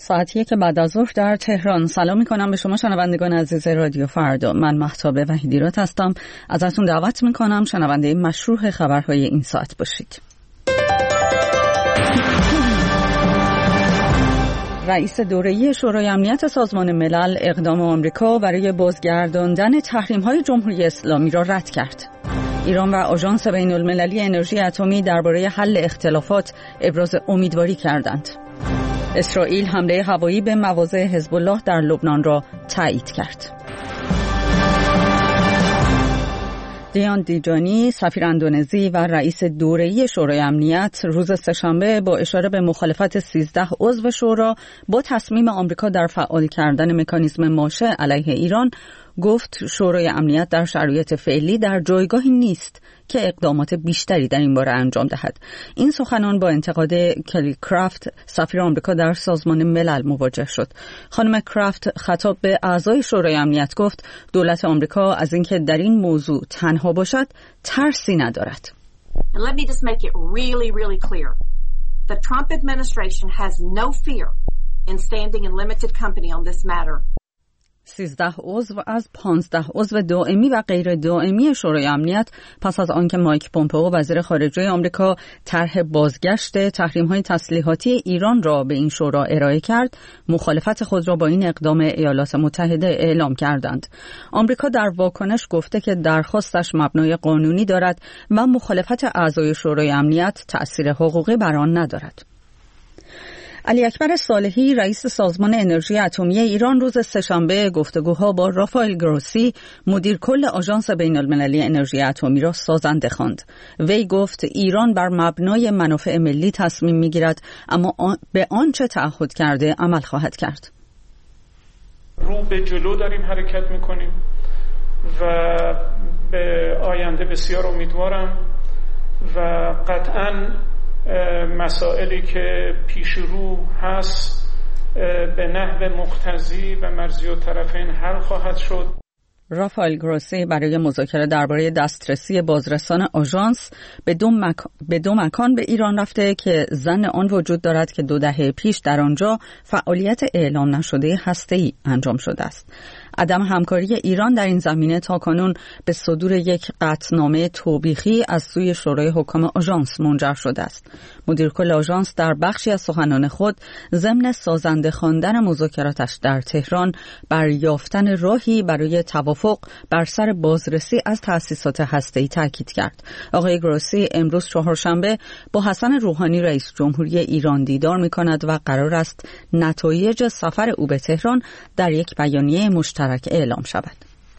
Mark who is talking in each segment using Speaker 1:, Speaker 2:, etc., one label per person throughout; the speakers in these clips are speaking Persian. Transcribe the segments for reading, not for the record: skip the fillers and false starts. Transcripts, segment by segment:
Speaker 1: ساعت 1 بعد از ظهر در تهران. سلام میکنم به شما شنوندگان عزیز رادیو فردا. من مهتاب وحیدیرات هستم. ازتون دعوت میکنم شنونده مشروع خبرهای این ساعت باشید. رئیس دوره‌ای شورای امنیت سازمان ملل اقدام آمریکا برای بازگرداندن تحریم‌های جمهوری اسلامی را رد کرد. ایران و آژانس بین‌المللی انرژی اتمی درباره حل اختلافات ابراز امیدواری کردند. اسرائیل حمله هوایی به مواضع حزب الله در لبنان را تایید کرد. دیان دیجانی، سفیر اندونزی و رئیس دوره‌ای شورای امنیت روز سه‌شنبه با اشاره به مخالفت 13 عضو شورا با تصمیم آمریکا در فعال کردن مکانیزم ماشه علیه ایران گفت شورای امنیت در شرایط فعلی در جایگاهی نیست که اقدامات بیشتری در این باره انجام دهد. این سخنان با انتقاد کلی کرافت، سفیر آمریکا در سازمان ملل مواجه شد. خانم کرافت خطاب به اعضای شورای امنیت گفت دولت آمریکا از اینکه در این موضوع تنها باشد ترسی ندارد.
Speaker 2: And let me just make it really clear. The Trump administration has no fear in standing in limited company on this matter.
Speaker 1: 13 عضو از 15 عضو دائمی و غیر دائمی شورای امنیت پس از آنکه مایک پومپئو وزیر خارجه آمریکا طرح بازگشت تحریم‌های تسلیحاتی ایران را به این شورا ارائه کرد، مخالفت خود را با این اقدام ایالات متحده اعلام کردند. آمریکا در واکنش گفته که درخواستش مبنای قانونی دارد و مخالفت اعضای شورای امنیت تأثیر حقوقی بر آن ندارد. علی اکبر صالحی رئیس سازمان انرژی اتمی ایران روز سه‌شنبه گفتگوها با رافائل گروسی مدیر کل آژانس بین‌المللی انرژی اتمی را سازنده خواند. وی گفت ایران بر مبنای منافع ملی تصمیم می‌گیرد اما به آنچه تعهد کرده عمل خواهد کرد.
Speaker 3: رو به جلو داریم حرکت می‌کنیم و به آینده بسیار امیدوارم و قطعاً مسائلی که پیش رو هست به نحو مقتضی و مرضی الطرفین حل خواهد شد.
Speaker 1: رافائل گروسی برای مذاکره درباره دسترسی بازرسان آژانس به دو مکان به ایران رفته که ظن آن وجود دارد که 2 دهه پیش در آنجا فعالیت اعلام نشده هسته‌ای انجام شده است. عدم همکاری ایران در این زمینه تاکنون به صدور یک قطعنامه توبیخی از سوی شورای حکام آژانس منجر شده است. مدیر کل آژانس در بخشی از سخنان خود ضمن سازنده خواندن مذاکراتش در تهران بر یافتن راهی برای توافق بر سر بازرسی از تأسیسات هسته‌ای تاکید کرد. آقای گروسی امروز چهارشنبه با حسن روحانی رئیس جمهوری ایران دیدار می‌کند و قرار است نتایج سفر او به تهران در یک بیانیه مشترک اعلام شود.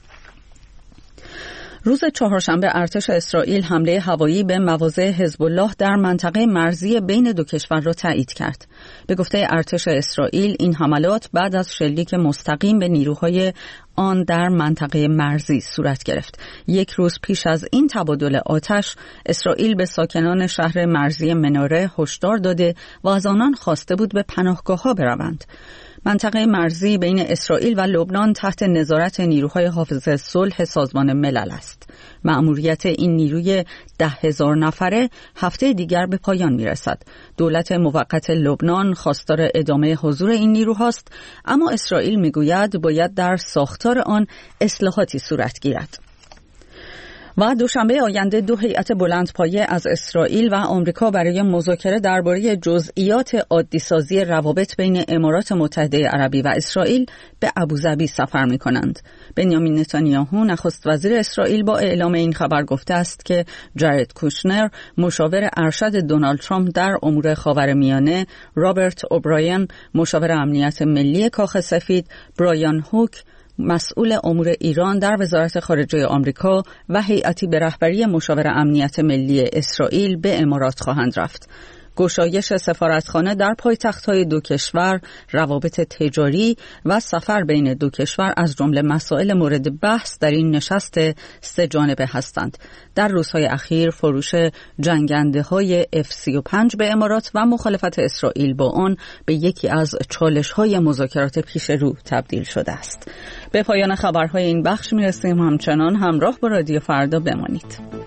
Speaker 1: روز چهارشنبه ارتش اسرائیل حمله هوایی به مواضع حزب الله در منطقه مرزی بین دو کشور را تایید کرد. به گفته ارتش اسرائیل این حملات بعد از شلیک مستقیم به نیروهای آن در منطقه مرزی صورت گرفت. یک روز پیش از این تبادل آتش، اسرائیل به ساکنان شهر مرزی مناره هشدار داده و از آنان خواسته بود به پناهگاه‌ها بروند. منطقه مرزی بین اسرائیل و لبنان تحت نظارت نیروهای حافظ صلح سازمان ملل است. مأموریت این نیروی 10,000 نفره هفته دیگر به پایان می‌رسد. دولت موقت لبنان خواستار ادامه حضور این نیروهاست، اما اسرائیل می‌گوید باید در ساختار آن اصلاحاتی صورت گیرد. و دوشنبه آینده 2 هیئت بلندپایه از اسرائیل و آمریکا برای مذاکره درباره جزئیات عادی‌سازی روابط بین امارات متحده عربی و اسرائیل به ابوظبی سفر می‌کنند. بنیامین نتانیاهو نخست وزیر اسرائیل با اعلام این خبر گفته است که جارد کوشنر مشاور ارشد دونالد ترامپ در امور خاورمیانه، رابرت اوبراین مشاور امنیت ملی کاخ سفید، برایان هوک مسئول امور ایران در وزارت خارجه آمریکا و هیئتی به رهبری مشاور امنیت ملی اسرائیل به امارات خواهند رفت. گشایش سفارتخانه در پایتخت‌های دو کشور، روابط تجاری و سفر بین دو کشور از جمله مسائل مورد بحث در این نشست 3 جانبه هستند. در روزهای اخیر فروش جنگنده‌های F-35 به امارات و مخالفت اسرائیل با آن به یکی از چالش‌های مذاکرات پیش رو تبدیل شده است. به پایان خبرهای این بخش می‌رسیم. همچنان همراه با رادیو فردا بمانید.